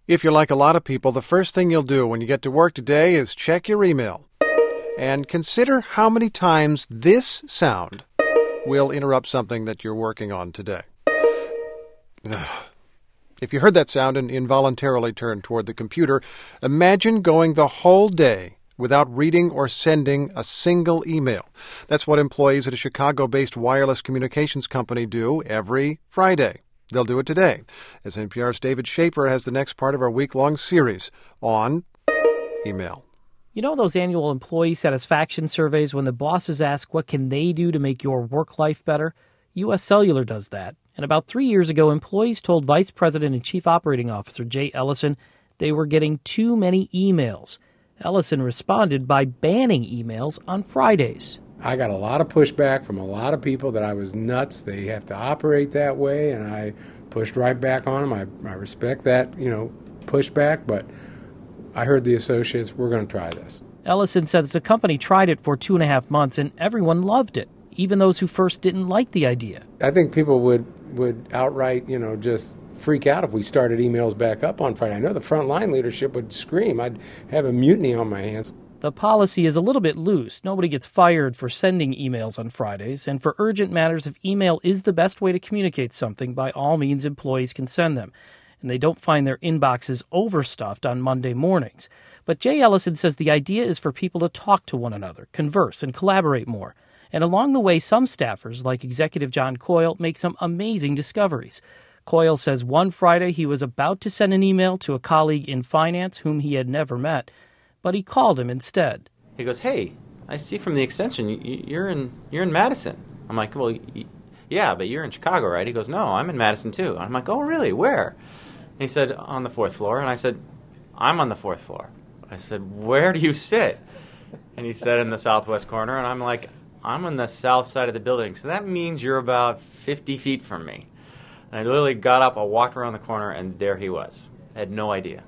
If you're like a lot of people, the first thing you'll do when you get to work today is check your email. And consider how many times this sound will interrupt something that you're working on today. If you heard that sound and involuntarily turned toward the computer, imagine going the whole day without reading or sending a single email. That's what employees at a Chicago-based wireless communications company do every Friday. They'll do it today, as NPR's David Schaper has the next part of our week-long series on email. You know those annual employee satisfaction surveys when the bosses ask what can they do to make your work life better? U.S. Cellular does that. And about 3 years ago, employees told Vice President and Chief Operating Officer Jay Ellison they were getting too many emails. Ellison responded by banning emails on Fridays. I got a lot of pushback from a lot of people that I was nuts. They have to operate that way, and I pushed right back on them. I respect that, pushback, but I heard the associates, we're going to try this. Ellison says the company tried it for 2.5 months, and everyone loved it, even those who first didn't like the idea. I think people would outright, just freak out if we started emails back up on Friday. I know the frontline leadership would scream. I'd have a mutiny on my hands. The policy is a little bit loose. Nobody gets fired for sending emails on Fridays, and for urgent matters, if email is the best way to communicate something, by all means, employees can send them. And they don't find their inboxes overstuffed on Monday mornings. But Jay Ellison says the idea is for people to talk to one another, converse, and collaborate more. And along the way, some staffers, like Executive John Coyle, make some amazing discoveries. Coyle says one Friday he was about to send an email to a colleague in finance whom he had never met, but he called him instead. He goes, "Hey, I see from the extension you're in Madison." I'm like, "Well, yeah, but you're in Chicago, right?" He goes, "No, I'm in Madison too." I'm like, "Oh, really? Where?" And he said, "On the 4th floor." And I said, "I'm on the 4th floor." I said, "Where do you sit?" And he said, "In the southwest corner." And I'm like, "I'm on the south side of the building, so that means you're about 50 feet from me." And I literally got up, I walked around the corner, and there he was. I had no idea.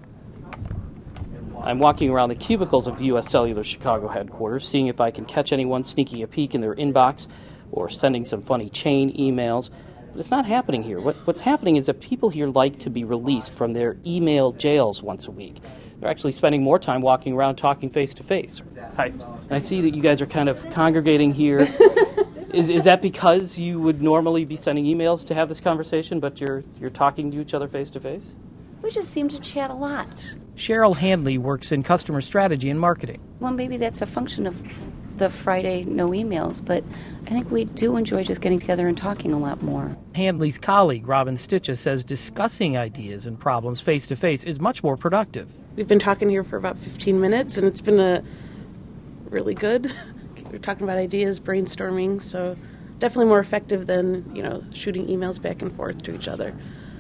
I'm walking around the cubicles of U.S. Cellular Chicago headquarters, seeing if I can catch anyone sneaking a peek in their inbox or sending some funny chain emails. But it's not happening here. What's happening is that people here like to be released from their email jails once a week. They're actually spending more time walking around talking face-to-face. Hi. And I see that you guys are kind of congregating here. Is that because you would normally be sending emails to have this conversation, but you're talking to each other face-to-face? We just seem to chat a lot. Cheryl Handley works in customer strategy and marketing. Well, maybe that's a function of the Friday no emails, but I think we do enjoy just getting together and talking a lot more. Handley's colleague, Robin Stitches, says discussing ideas and problems face-to-face is much more productive. We've been talking here for about 15 minutes, and it's been really good. We're talking about ideas, brainstorming, so definitely more effective than, shooting emails back and forth to each other.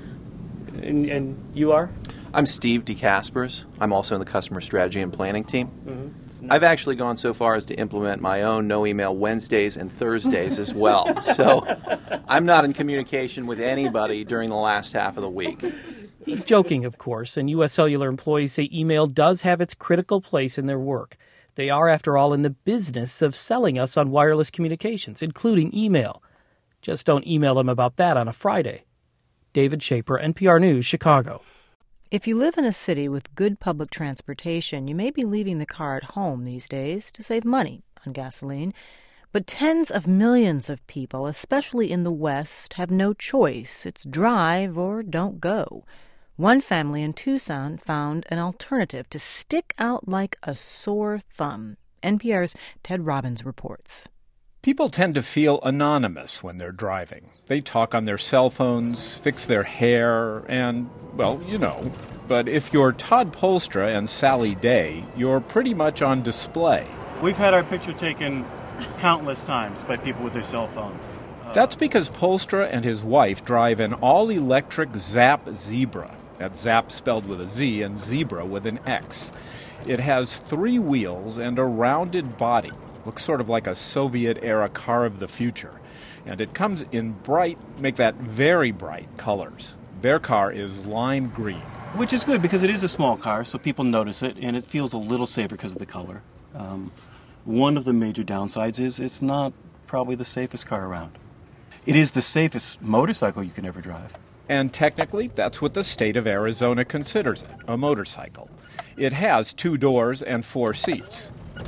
And you are? I'm Steve DeCaspers. I'm also in the customer strategy and planning team. Mm-hmm. I've actually gone so far as to implement my own no email Wednesdays and Thursdays as well. So I'm not in communication with anybody during the last half of the week. He's joking, of course, and U.S. Cellular employees say email does have its critical place in their work. They are, after all, in the business of selling us on wireless communications, including email. Just don't email them about that on a Friday. David Schaper, NPR News, Chicago. If you live in a city with good public transportation, you may be leaving the car at home these days to save money on gasoline. But tens of millions of people, especially in the West, have no choice. It's drive or don't go. One family in Tucson found an alternative to stick out like a sore thumb. NPR's Ted Robbins reports. People tend to feel anonymous when they're driving. They talk on their cell phones, fix their hair, and, well, But if you're Todd Polstra and Sally Day, you're pretty much on display. We've had our picture taken countless times by people with their cell phones. That's because Polstra and his wife drive an all-electric Zap Zebra. That's Zap spelled with a Z and Zebra with an X. It has 3 wheels and a rounded body. Looks sort of like a Soviet-era car of the future. And it comes in very bright colors. Their car is lime green. Which is good because it is a small car, so people notice it, and it feels a little safer because of the color. One of the major downsides is it's not probably the safest car around. It is the safest motorcycle you can ever drive. And technically, that's what the state of Arizona considers it, a motorcycle. It has 2 doors and 4 seats.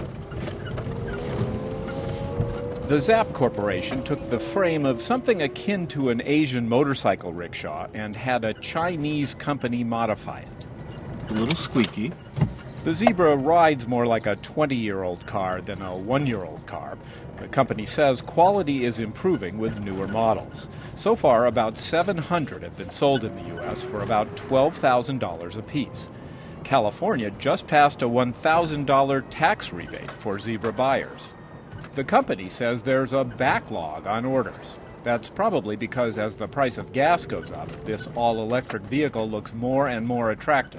The Zapp Corporation took the frame of something akin to an Asian motorcycle rickshaw and had a Chinese company modify it. A little squeaky. The Zebra rides more like a 20-year-old car than a 1-year-old car. The company says quality is improving with newer models. So far, about 700 have been sold in the U.S. for about $12,000 apiece. California just passed a $1,000 tax rebate for Zebra buyers. The company says there's a backlog on orders. That's probably because as the price of gas goes up, this all-electric vehicle looks more and more attractive.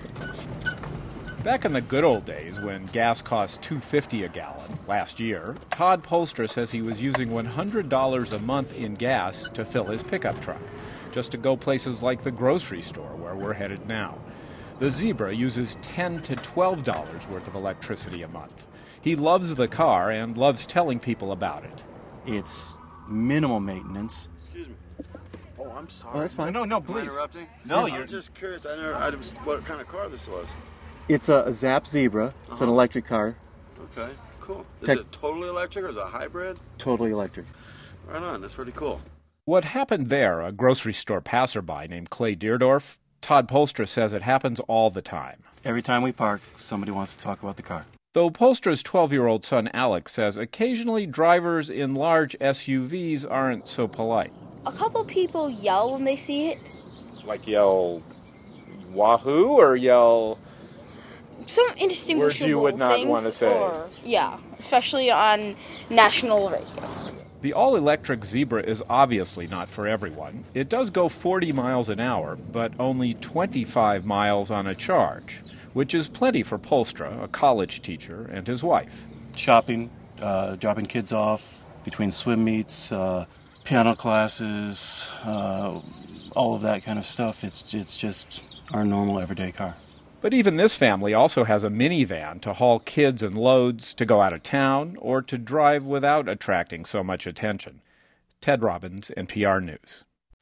Back in the good old days when gas cost $2.50 a gallon last year, Todd Polstra says he was using $100 a month in gas to fill his pickup truck, just to go places like the grocery store where we're headed now. The Zebra uses $10 to $12 worth of electricity a month. He loves the car and loves telling people about it. It's minimal maintenance. Excuse me. Oh, I'm sorry. Oh, that's fine. No, please. Am I interrupting? No, I'm just curious. What kind of car this was. It's a Zapp Zebra. It's an electric car. Okay, cool. Is it totally electric or is it a hybrid? Totally electric. Right on. That's pretty cool. What happened there, a grocery store passerby named Clay Deerdorf, Todd Polstra says it happens all the time. Every time we park, somebody wants to talk about the car. Though Polstra's 12-year-old son Alex says occasionally drivers in large SUVs aren't so polite. A couple people yell when they see it. Like yell wahoo or yell some indistinguishable words you would not things, want to say. Yeah, especially on national radio. The all-electric Zebra is obviously not for everyone. It does go 40 miles an hour, but only 25 miles on a charge, which is plenty for Polstra, a college teacher, and his wife. Shopping, dropping kids off between swim meets, piano classes, all of that kind of stuff. It's just our normal everyday car. But even this family also has a minivan to haul kids and loads, to go out of town, or to drive without attracting so much attention. Ted Robbins, NPR News.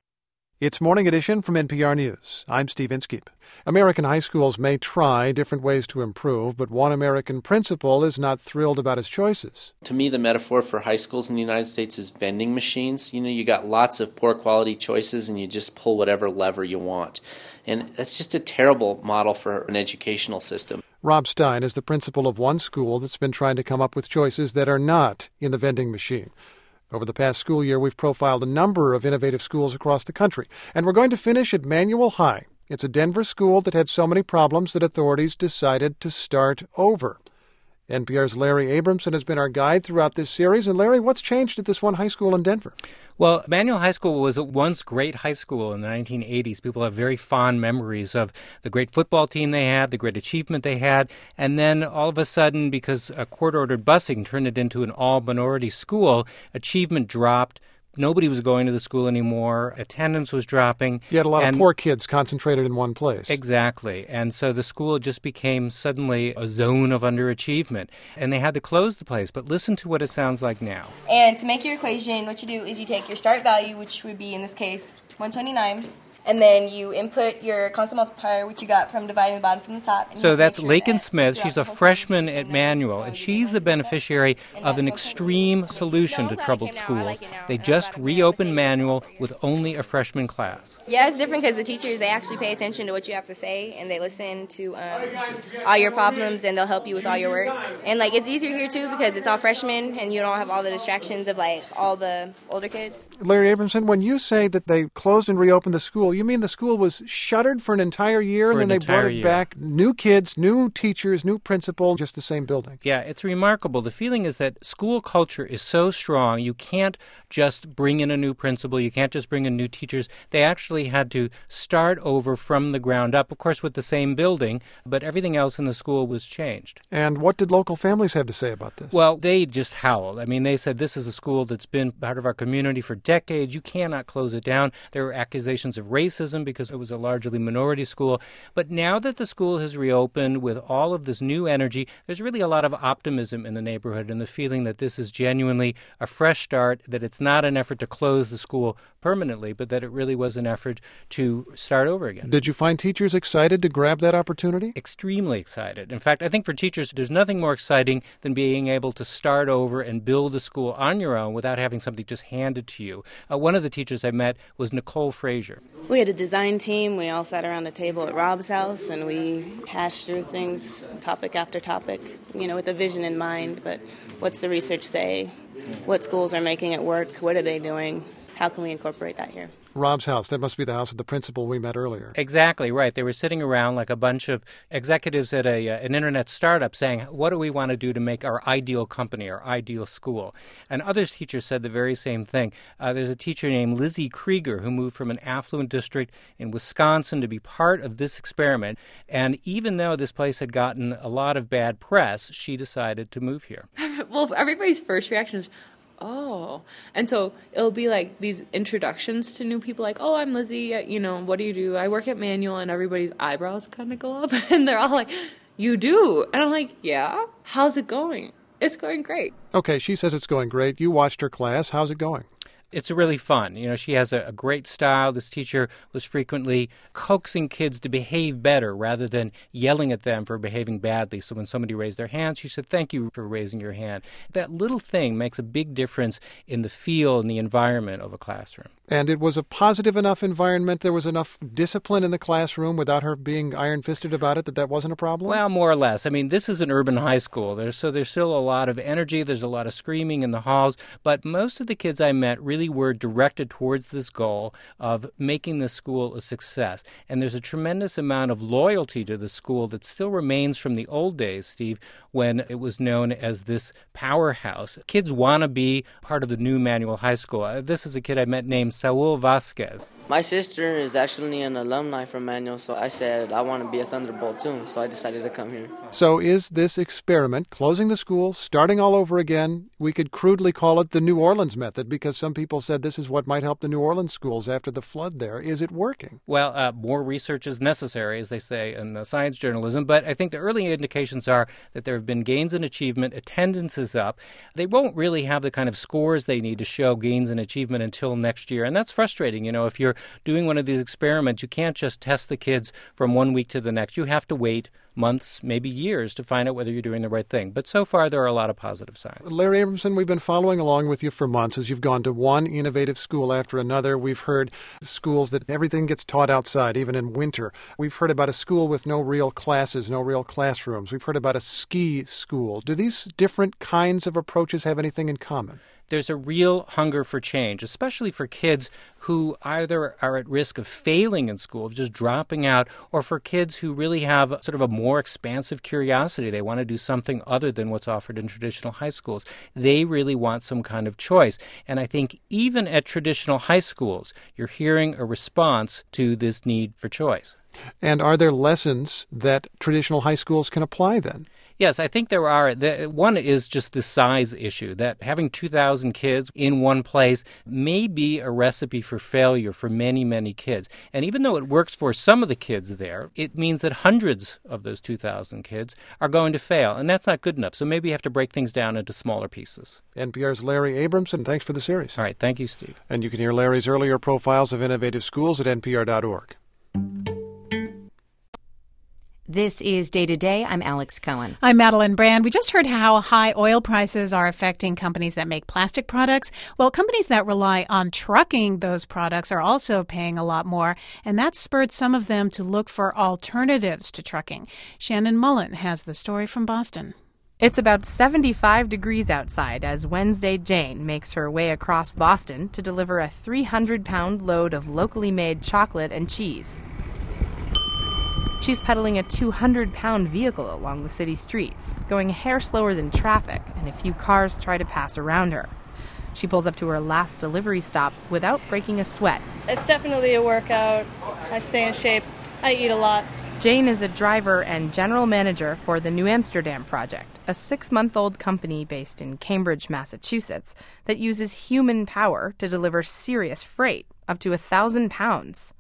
It's Morning Edition from NPR News. I'm Steve Inskeep. American high schools may try different ways to improve, but one American principal is not thrilled about his choices. To me, the metaphor for high schools in the United States is vending machines. You got lots of poor quality choices and you just pull whatever lever you want. And that's just a terrible model for an educational system. Rob Stein is the principal of one school that's been trying to come up with choices that are not in the vending machine. Over the past school year, we've profiled a number of innovative schools across the country, and we're going to finish at Manual High. It's a Denver school that had so many problems that authorities decided to start over. NPR's Larry Abramson has been our guide throughout this series. And Larry, what's changed at this one high school in Denver? Well, Manual High School was a once great high school in the 1980s. People have very fond memories of the great football team they had, the great achievement they had, and then all of a sudden, because a court-ordered busing turned it into an all-minority school, achievement dropped. Nobody was going to the school anymore. Attendance was dropping. You had a lot of poor kids concentrated in one place. Exactly. And so the school just became suddenly a zone of underachievement. And they had to close the place. But listen to what it sounds like now. And to make your equation, what you do is you take your start value, which would be, in this case, 129. And then you input your constant multiplier, which you got from dividing the bottom from the top. So that's Lakin Smith. She's a freshman at Manual, and she's the beneficiary of an extreme solution to troubled schools. They just reopened Manual with only a freshman class. Yeah, it's different because the teachers, they actually pay attention to what you have to say, and they listen to all your problems, and they'll help you with all your work. And, it's easier here, too, because it's all freshmen, and you don't have all the distractions of, all the older kids. Larry Abramson, when you say that they closed and reopened the school, you mean the school was shuttered for an entire year and then they brought it back? New kids, new teachers, new principal, just the same building. Yeah, it's remarkable. The feeling is that school culture is so strong, you can't just bring in a new principal, you can't just bring in new teachers. They actually had to start over from the ground up, of course with the same building, but everything else in the school was changed. And what did local families have to say about this? Well, they just howled. I mean, they said this is a school that's been part of our community for decades. You cannot close it down. There were accusations of racism racism because it was a largely minority school. But now that the school has reopened with all of this new energy, there's really a lot of optimism in the neighborhood and the feeling that this is genuinely a fresh start, that it's not an effort to close the school permanently, but that it really was an effort to start over again. Did you find teachers excited to grab that opportunity? Extremely excited. In fact, I think for teachers, there's nothing more exciting than being able to start over and build a school on your own without having something just handed to you. One of the teachers I met was Nicole Frazier. We had a design team. We all sat around a table at Rob's house, and we hashed through things, topic after topic, with a vision in mind. But what's the research say? What schools are making it work? What are they doing? How can we incorporate that here? Rob's house. That must be the house of the principal we met earlier. Exactly right. They were sitting around like a bunch of executives at an internet startup saying, what do we want to do to make our ideal company, our ideal school? And other teachers said the very same thing. There's a teacher named Lizzie Krieger who moved from an affluent district in Wisconsin to be part of this experiment. And even though this place had gotten a lot of bad press, she decided to move here. Well, everybody's first reaction is, oh. And so it'll be like these introductions to new people, like, oh, I'm Lizzie, what do you do? I work at Manual, and everybody's eyebrows kind of go up, and they're all like, you do? And I'm like, yeah? How's it going? It's going great. Okay, she says it's going great. You watched her class. How's it going? It's really fun. She has a great style. This teacher was frequently coaxing kids to behave better rather than yelling at them for behaving badly. So when somebody raised their hand, she said, thank you for raising your hand. That little thing makes a big difference in the feel and the environment of a classroom. And it was a positive enough environment, there was enough discipline in the classroom without her being iron-fisted about it, that wasn't a problem? Well, more or less. I mean, this is an urban high school, so there's still a lot of energy, there's a lot of screaming in the halls, but most of the kids I met really were directed towards this goal of making the school a success. And there's a tremendous amount of loyalty to the school that still remains from the old days, Steve, when it was known as this powerhouse. Kids want to be part of the new Manual High School. This is a kid I met named Saul Vasquez. My sister is actually an alumni from Manual, so I said I want to be a Thunderbolt too, so I decided to come here. So is this experiment, closing the school, starting all over again, we could crudely call it the New Orleans method, because some people said this is what might help the New Orleans schools after the flood there. Is it working? Well, more research is necessary, as they say in science journalism, but I think the early indications are that there have been gains in achievement, attendance is up. They won't really have the kind of scores they need to show gains in achievement until next year, and that's frustrating. If you're doing one of these experiments, you can't just test the kids from one week to the next. You have to wait months, maybe years, to find out whether you're doing the right thing. But so far, there are a lot of positive signs. Larry Abramson, we've been following along with you for months as you've gone to one innovative school after another. We've heard schools that everything gets taught outside, even in winter. We've heard about a school with no real classes, no real classrooms. We've heard about a ski school. Do these different kinds of approaches have anything in common? There's a real hunger for change, especially for kids who either are at risk of failing in school, of just dropping out, or for kids who really have sort of a more expansive curiosity. They want to do something other than what's offered in traditional high schools. They really want some kind of choice. And I think even at traditional high schools, you're hearing a response to this need for choice. And are there lessons that traditional high schools can apply then? Yes, I think there are. One is just the size issue, that having 2,000 kids in one place may be a recipe for failure for many, many kids. And even though it works for some of the kids there, it means that hundreds of those 2,000 kids are going to fail, and that's not good enough. So maybe you have to break things down into smaller pieces. NPR's Larry Abramson, thanks for the series. All right, thank you, Steve. And you can hear Larry's earlier profiles of innovative schools at npr.org. This is Day to Day. I'm Alex Cohen. I'm Madeline Brand. We just heard how high oil prices are affecting companies that make plastic products. Well, companies that rely on trucking those products are also paying a lot more, and that spurred some of them to look for alternatives to trucking. Shannon Mullen has the story from Boston. It's about 75 degrees outside as Wednesday Jane makes her way across Boston to deliver a 300-pound load of locally made chocolate and cheese. She's pedaling a 200-pound vehicle along the city streets, going a hair slower than traffic, and a few cars try to pass around her. She pulls up to her last delivery stop without breaking a sweat. It's definitely a workout. I stay in shape. I eat a lot. Jane is a driver and general manager for the New Amsterdam Project, a 6-month-old company based in Cambridge, Massachusetts, that uses human power to deliver serious freight, up to 1,000 pounds.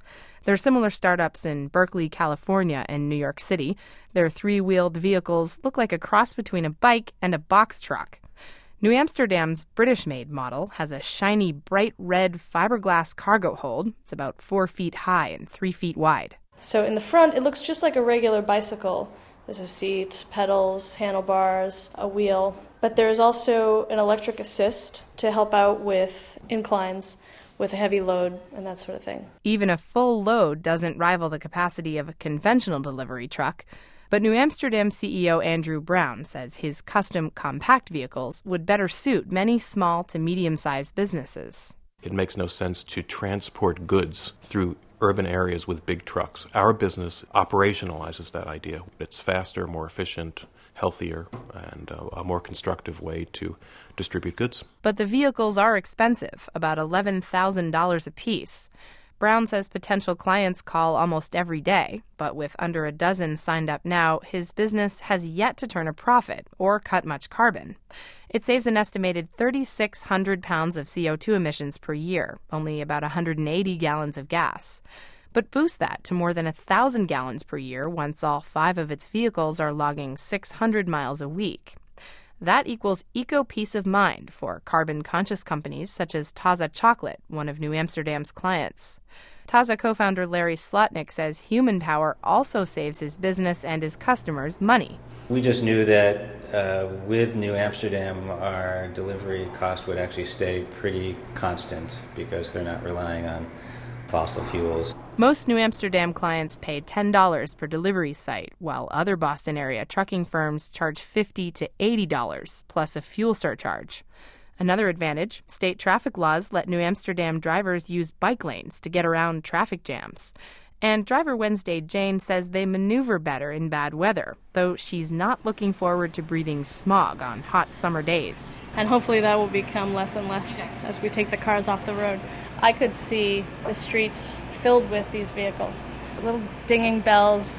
There are similar startups in Berkeley, California, and New York City. Their three-wheeled vehicles look like a cross between a bike and a box truck. New Amsterdam's British-made model has a shiny, bright red fiberglass cargo hold. It's about 4 feet high and 3 feet wide. So in the front, it looks just like a regular bicycle. There's a seat, pedals, handlebars, a wheel. But there's also an electric assist to help out with inclines, with a heavy load, and that sort of thing. Even a full load doesn't rival the capacity of a conventional delivery truck. But New Amsterdam CEO Andrew Brown says his custom compact vehicles would better suit many small to medium-sized businesses. It makes no sense to transport goods through urban areas with big trucks. Our business operationalizes that idea. It's faster, more efficient, healthier, and a more constructive way to distribute goods. But the vehicles are expensive, about $11,000 apiece. Brown says potential clients call almost every day, but with under a dozen signed up now, his business has yet to turn a profit or cut much carbon. It saves an estimated 3,600 pounds of CO2 emissions per year, only about 180 gallons of gas. But boost that to more than 1,000 gallons per year once all 5 of its vehicles are logging 600 miles a week. That equals eco-peace of mind for carbon-conscious companies such as Taza Chocolate, one of New Amsterdam's clients. Taza co-founder Larry Slotnick says human power also saves his business and his customers money. We just knew that with New Amsterdam, our delivery cost would actually stay pretty constant because they're not relying on fossil fuels. Most New Amsterdam clients pay $10 per delivery site, while other Boston area trucking firms charge $50 to $80 plus a fuel surcharge. Another advantage, state traffic laws let New Amsterdam drivers use bike lanes to get around traffic jams. And driver Wednesday Jane says they maneuver better in bad weather, though she's not looking forward to breathing smog on hot summer days. And hopefully that will become less and less as we take the cars off the road. I could see the streets filled with these vehicles, little dinging bells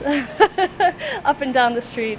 up and down the street.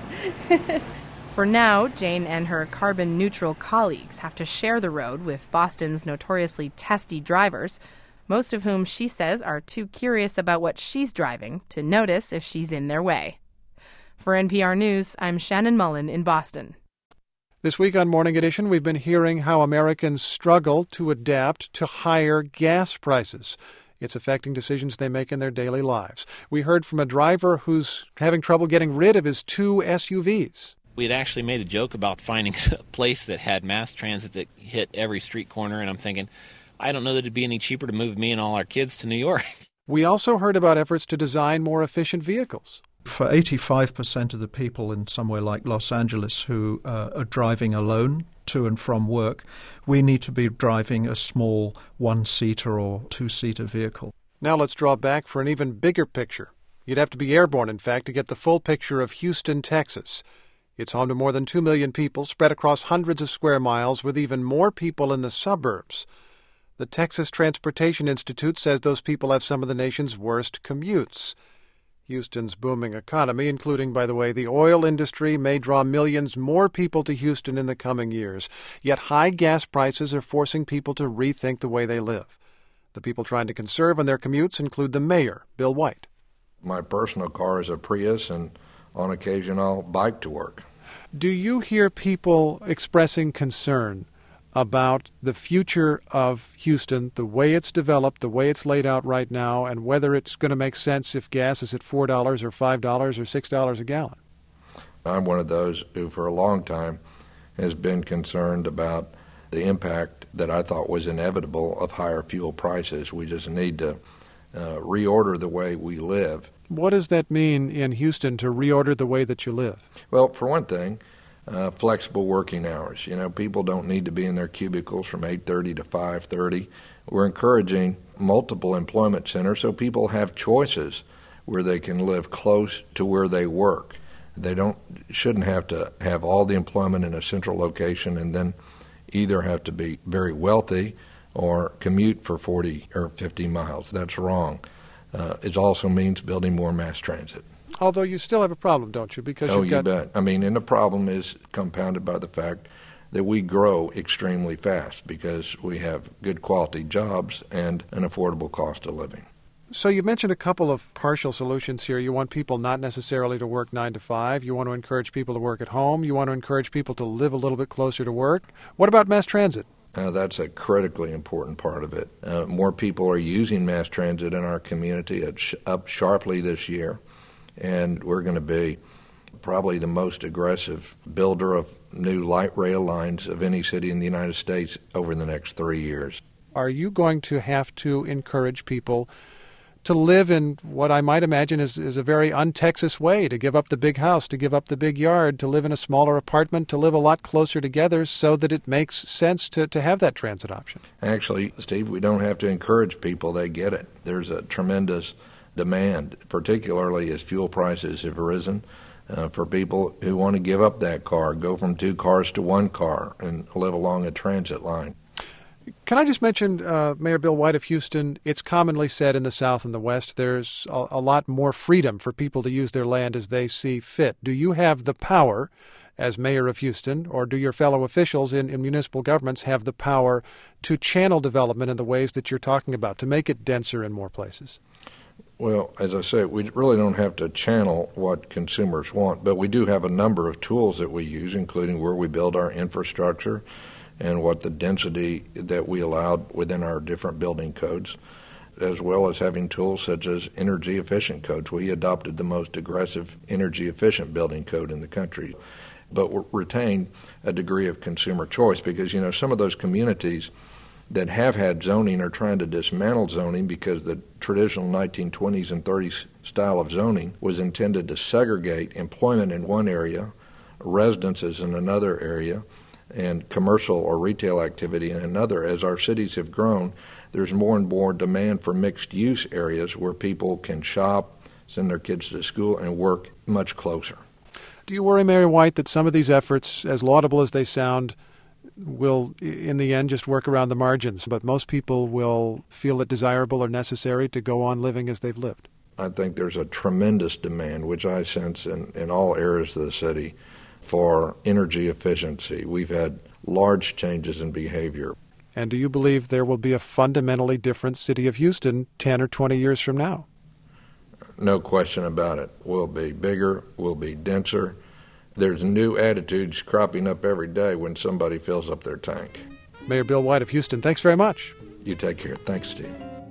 For now, Jane and her carbon-neutral colleagues have to share the road with Boston's notoriously testy drivers, most of whom she says are too curious about what she's driving to notice if she's in their way. For NPR News, I'm Shannon Mullen in Boston. This week on Morning Edition, we've been hearing how Americans struggle to adapt to higher gas prices. It's affecting decisions they make in their daily lives. We heard from a driver who's having trouble getting rid of his 2 SUVs. We had actually made a joke about finding a place that had mass transit that hit every street corner, and I'm thinking, I don't know that it'd be any cheaper to move me and all our kids to New York. We also heard about efforts to design more efficient vehicles. For 85% of the people in somewhere like Los Angeles who are driving alone to and from work, we need to be driving a small 1-seater or 2-seater vehicle. Now let's draw back for an even bigger picture. You'd have to be airborne, in fact, to get the full picture of Houston, Texas. It's home to more than 2 million people spread across hundreds of square miles, with even more people in the suburbs. The Texas Transportation Institute says those people have some of the nation's worst commutes. Houston's booming economy, including, by the way, the oil industry, may draw millions more people to Houston in the coming years. Yet high gas prices are forcing people to rethink the way they live. The people trying to conserve on their commutes include the mayor, Bill White. My personal car is a Prius, and on occasion I'll bike to work. Do you hear people expressing concern about the future of Houston, the way it's developed, the way it's laid out right now, and whether it's going to make sense if gas is at $4 or $5 or $6 a gallon? I'm one of those who for a long time has been concerned about the impact that I thought was inevitable of higher fuel prices. We just need to reorder the way we live. What does that mean in Houston, to reorder the way that you live? Well, for one thing, flexible working hours. You know, people don't need to be in their cubicles from 8:30 to 5:30. We're encouraging multiple employment centers so people have choices where they can live close to where they work. They shouldn't have to have all the employment in a central location and then either have to be very wealthy or commute for 40 or 50 miles. That's wrong. It also means building more mass transit. Although you still have a problem, don't you? Because you bet. I mean, and the problem is compounded by the fact that we grow extremely fast because we have good quality jobs and an affordable cost of living. So you mentioned a couple of partial solutions here. You want people not necessarily to work 9 to 5. You want to encourage people to work at home. You want to encourage people to live a little bit closer to work. What about mass transit? That's a critically important part of it. More people are using mass transit in our community. It's up sharply this year, and we're going to be probably the most aggressive builder of new light rail lines of any city in the United States over the next 3 years. Are you going to have to encourage people to live in what I might imagine is a very un-Texas way, to give up the big house, to give up the big yard, to live in a smaller apartment, to live a lot closer together so that it makes sense to have that transit option? Actually, Steve, we don't have to encourage people. They get it. There's a tremendous demand, particularly as fuel prices have risen, for people who want to give up that car, go from 2 cars to 1 car, and live along a transit line. Can I just mention, Mayor Bill White of Houston, it's commonly said in the South and the West there's a lot more freedom for people to use their land as they see fit. Do you have the power as mayor of Houston, or do your fellow officials in municipal governments have the power to channel development in the ways that you're talking about, to make it denser in more places? Well, as I say, we really don't have to channel what consumers want, but we do have a number of tools that we use, including where we build our infrastructure and what the density that we allowed within our different building codes, as well as having tools such as energy efficient codes. We adopted the most aggressive energy efficient building code in the country, but we retain a degree of consumer choice because, some of those communities that have had zoning are trying to dismantle zoning because the traditional 1920s and 30s style of zoning was intended to segregate employment in one area, residences in another area, and commercial or retail activity in another. As our cities have grown, there's more and more demand for mixed-use areas where people can shop, send their kids to school, and work much closer. Do you worry, Mayor White, that some of these efforts, as laudable as they sound, will, in the end, just work around the margins, but most people will feel it desirable or necessary to go on living as they've lived? I think there's a tremendous demand, which I sense in all areas of the city, for energy efficiency. We've had large changes in behavior. And do you believe there will be a fundamentally different city of Houston 10 or 20 years from now? No question about it. We'll be bigger, we'll be denser. There's new attitudes cropping up every day when somebody fills up their tank. Mayor Bill White of Houston, thanks very much. You take care. Thanks, Steve.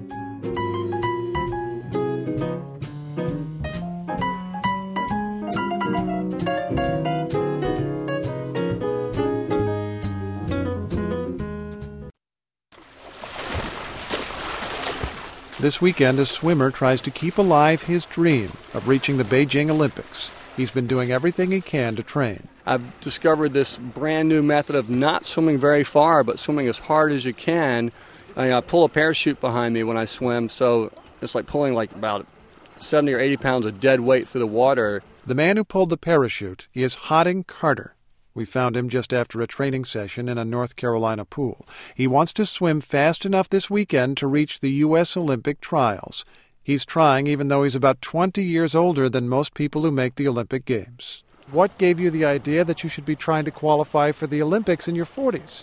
This weekend, a swimmer tries to keep alive his dream of reaching the Beijing Olympics. He's been doing everything he can to train. I've discovered this brand new method of not swimming very far, but swimming as hard as you can. I pull a parachute behind me when I swim, so it's like pulling about 70 or 80 pounds of dead weight through the water. The man who pulled the parachute is Harding Carter. We found him just after a training session in a North Carolina pool. He wants to swim fast enough this weekend to reach the U.S. Olympic trials. He's trying even though he's about 20 years older than most people who make the Olympic Games. What gave you the idea that you should be trying to qualify for the Olympics in your 40s?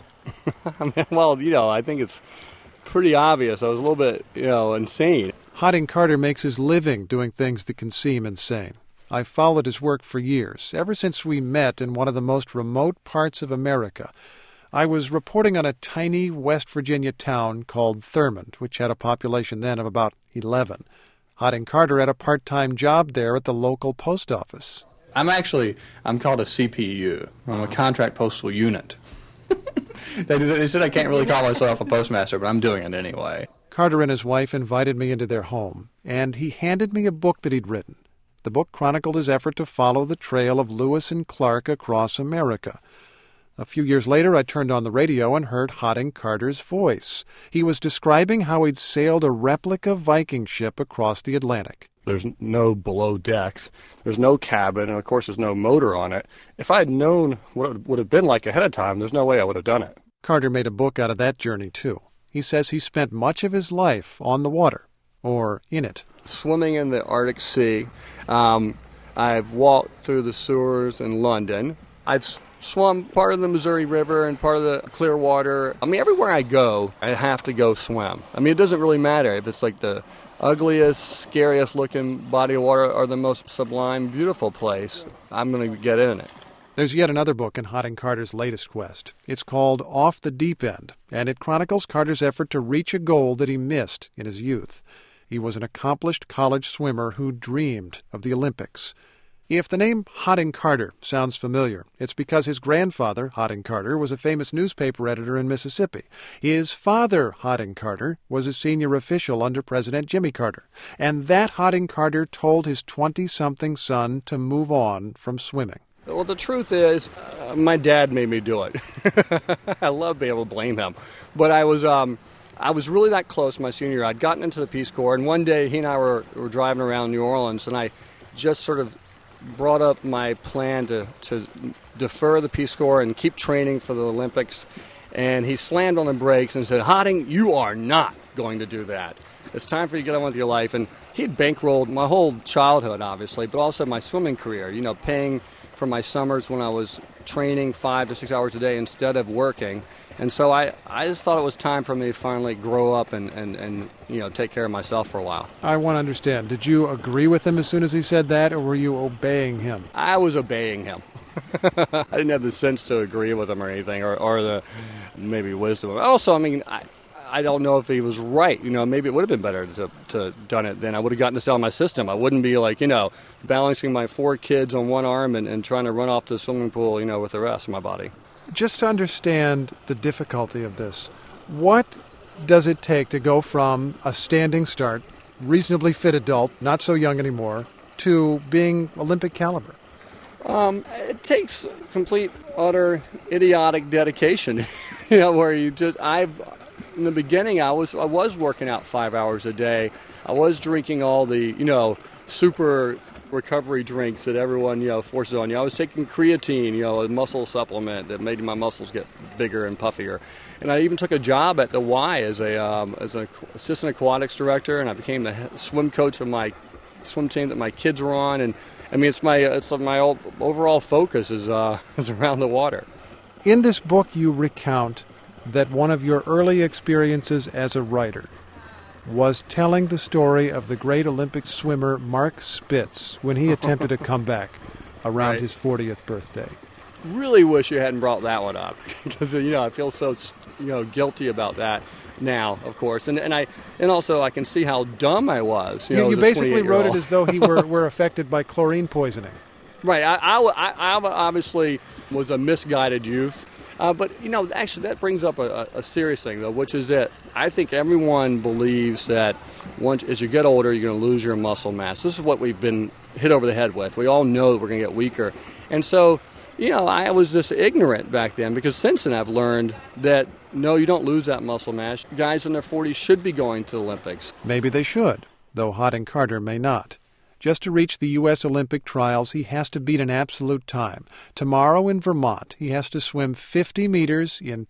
I think it's pretty obvious. I was a little bit, insane. Harding Carter makes his living doing things that can seem insane. I've followed his work for years, ever since we met in one of the most remote parts of America. I was reporting on a tiny West Virginia town called Thurmond, which had a population then of about 11. Harding Carter had a part-time job there at the local post office. I'm called a CPU. I'm a contract postal unit. They said I can't really call myself a postmaster, but I'm doing it anyway. Carter and his wife invited me into their home, and he handed me a book that he'd written. The book chronicled his effort to follow the trail of Lewis and Clark across America. A few years later, I turned on the radio and heard Harding Carter's voice. He was describing how he'd sailed a replica Viking ship across the Atlantic. There's no below decks. There's no cabin, and of course there's no motor on it. If I had known what it would have been like ahead of time, there's no way I would have done it. Carter made a book out of that journey, too. He says he spent much of his life on the water, or in it. Swimming in the Arctic Sea. I've walked through the sewers in London. I've swum part of the Missouri River and part of the Clearwater. I mean, everywhere I go, I have to go swim. I mean, it doesn't really matter if it's like the ugliest, scariest looking body of water or the most sublime, beautiful place. I'm going to get in it. There's yet another book in Harding Carter's latest quest. It's called Off the Deep End, and it chronicles Carter's effort to reach a goal that he missed in his youth. He was an accomplished college swimmer who dreamed of the Olympics. If the name Harding Carter sounds familiar, it's because his grandfather, Harding Carter, was a famous newspaper editor in Mississippi. His father, Harding Carter, was a senior official under President Jimmy Carter. And that Harding Carter told his 20-something son to move on from swimming. Well, the truth is, my dad made me do it. I love being able to blame him. But I was really that close my senior year. I'd gotten into the Peace Corps, and one day he and I were driving around New Orleans, and I just sort of brought up my plan to defer the Peace Corps and keep training for the Olympics. And he slammed on the brakes and said, "Harding, you are not going to do that. It's time for you to get on with your life." And he'd bankrolled my whole childhood, obviously, but also my swimming career, paying for my summers when I was training 5 to 6 hours a day instead of working. And so I just thought it was time for me to finally grow up and take care of myself for a while. I want to understand, did you agree with him as soon as he said that, or were you obeying him? I was obeying him. I didn't have the sense to agree with him or anything, or the maybe wisdom. Also, I mean, I don't know if he was right. Maybe it would have been better to done it then. I would have gotten this out of my system. I wouldn't be balancing my 4 kids on one arm and trying to run off to the swimming pool, with the rest of my body. Just to understand the difficulty of this, what does it take to go from a standing start, reasonably fit adult, not so young anymore, to being Olympic caliber? It takes complete, utter, idiotic dedication. Where you just in the beginning, I was working out 5 hours a day. I was drinking all the super recovery drinks that everyone forces on you. I was taking creatine, a muscle supplement that made my muscles get bigger and puffier. And I even took a job at the Y as an assistant aquatics director, and I became the swim coach of my swim team that my kids were on. And I mean, it's my overall focus is around the water. In this book, you recount that one of your early experiences as a writer was telling the story of the great Olympic swimmer Mark Spitz when he attempted a comeback around his 40th birthday. Really wish you hadn't brought that one up because I feel so guilty about that now, of course, and also I can see how dumb I was. You basically wrote it as though he were affected by chlorine poisoning. Right. I obviously was a misguided youth. But, actually that brings up a serious thing, though, which is that I think everyone believes that as you get older, you're going to lose your muscle mass. This is what we've been hit over the head with. We all know that we're going to get weaker. And so, I was just ignorant back then because since then I've learned that, no, you don't lose that muscle mass. Guys in their 40s should be going to the Olympics. Maybe they should, though Harding Carter may not. Just to reach the U.S. Olympic trials, he has to beat an absolute time. Tomorrow in Vermont, he has to swim 50 meters in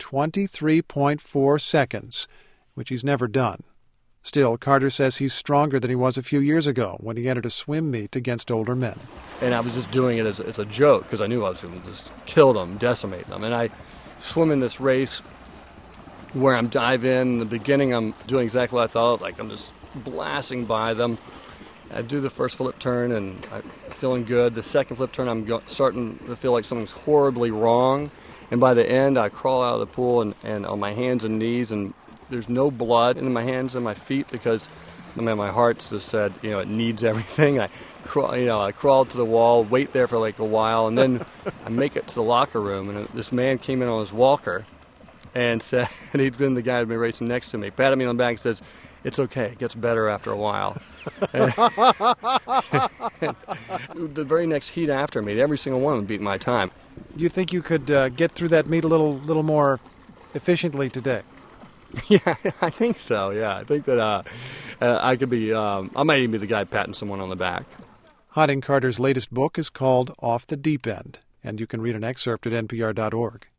23.4 seconds, which he's never done. Still, Carter says he's stronger than he was a few years ago when he entered a swim meet against older men. And I was just doing it as a joke because I knew I was going to just kill them, decimate them. And I swim in this race where I'm dive in the beginning, I'm doing exactly what I thought, like I'm just blasting by them. I do the first flip turn, and I'm feeling good. The second flip turn, I'm starting to feel like something's horribly wrong. And by the end, I crawl out of the pool and on my hands and knees, and there's no blood in my hands and my feet because my heart's just said, it needs everything. I crawl to the wall, wait there for like a while, and then I make it to the locker room, and this man came in on his walker and said, and he'd been the guy who'd been racing next to me, patted me on the back and says, "It's okay, it gets better after a while." The very next heat after me, every single one of them beat my time. You think you could get through that meet a little more efficiently today? Yeah, I think so, yeah. I think that I could be, I might even be the guy patting someone on the back. Harding Carter's latest book is called Off the Deep End, and you can read an excerpt at npr.org.